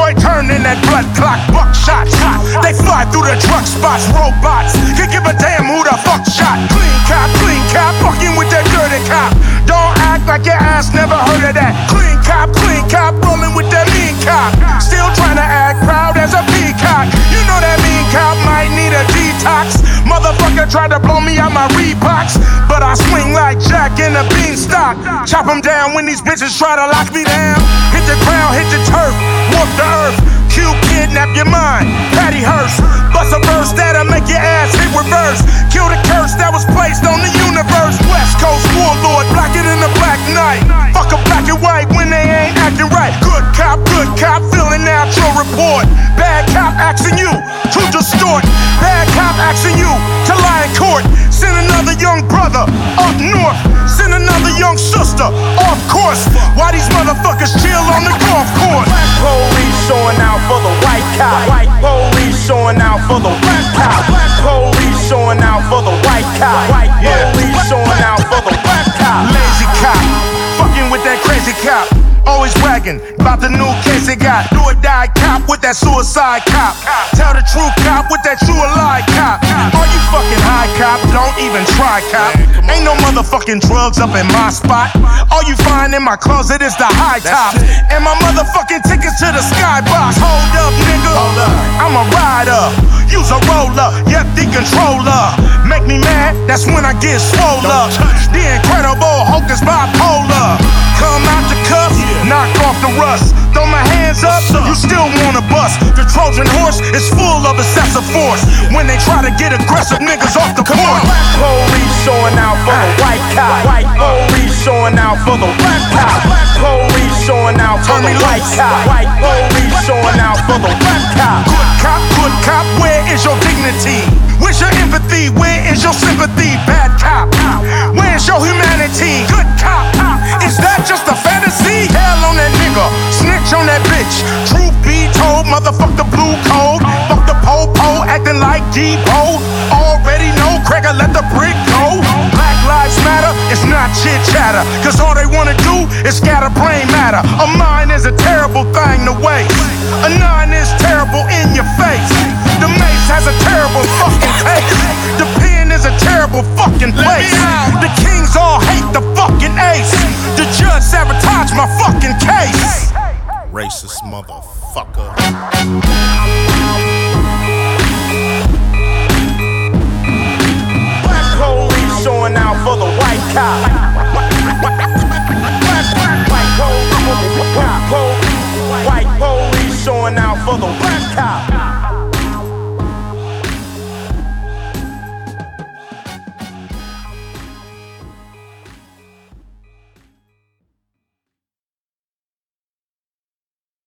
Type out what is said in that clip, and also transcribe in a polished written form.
boy turn in that blood clock, buckshots. They fly through the truck spots, robots. Can give a damn who the fuck shot. Clean cop, fucking with that dirty cop. Don't act like your ass never heard of that. Clean cop, rolling with that mean cop. Still trying to act proud as a peacock. You know that mean cop might need a detox. Motherfucker tried to blow me out my Reeboks, but I swing like Jack in a beanstalk. Chop him down when these bitches try to lock me down. Hit the ground, hit the turf, walk the earth. Q kidnap your mind, Patty Hearst. Bust a verse that'll make your ass hit reverse. Kill the curse that was placed on the universe. West Coast warlord, blacker than a black knight. Fuck a black and white when they ain't acting right. Good cop, filling out your report. Bad cop asking you to distort. Bad cop asking you to lie in court. Send another young brother up north. Send another young sister off course. Why these motherfuckers chill on the golf course? Black police showing out for the white cop. White police showing out for the black cop. Black police showing out for the white cop. White police showing out for the black cop. Lazy cop, fucking with that crazy cop. Always bragging about the new case they got. Do or die cop with that suicide cop. Tell the true cop with that true or lie cop. Are you fucking high cop? Don't even try cop. Ain't no motherfucking drugs up in my spot. All you find in my closet is the high top. And my motherfucking tickets to the skybox. Hold up, nigga. I'm a rider. Use a roller. Yep, the controller. Make me mad, that's when I get swole up. The Incredible Hulk is bipolar. Come out the cuff, knock off the rust. Throw my hands up, you still wanna bust. The Trojan horse is full of excessive force. When they try to get aggressive niggas off the porch. Black police showing out for the white cop. White police showing out for the black cop. Black police showing out for the white cop. White police showing out for the black cop. Good cop, where is your dignity? Where's your empathy? Where is your sympathy? Bad cop, where's your humanity? Good cop, is that just a fantasy? Hell on that nigga, snitch on that bitch. Truth be told, motherfuck the blue code. Fuck the po-po, acting like Debo. Already know, Craig'll let the brick go. Black lives matter, it's not chit chatter. Cause all they wanna do is scatter brain matter. A mind is a terrible thing to waste. A nine is terrible in your face. The mace has a terrible fucking taste. The pen is a terrible fucking place. The kings all hate the fucking ace. The judge sabotaged my fucking case. Racist motherfucker. Black police showing out for the white cop. White police showing out for the black cop.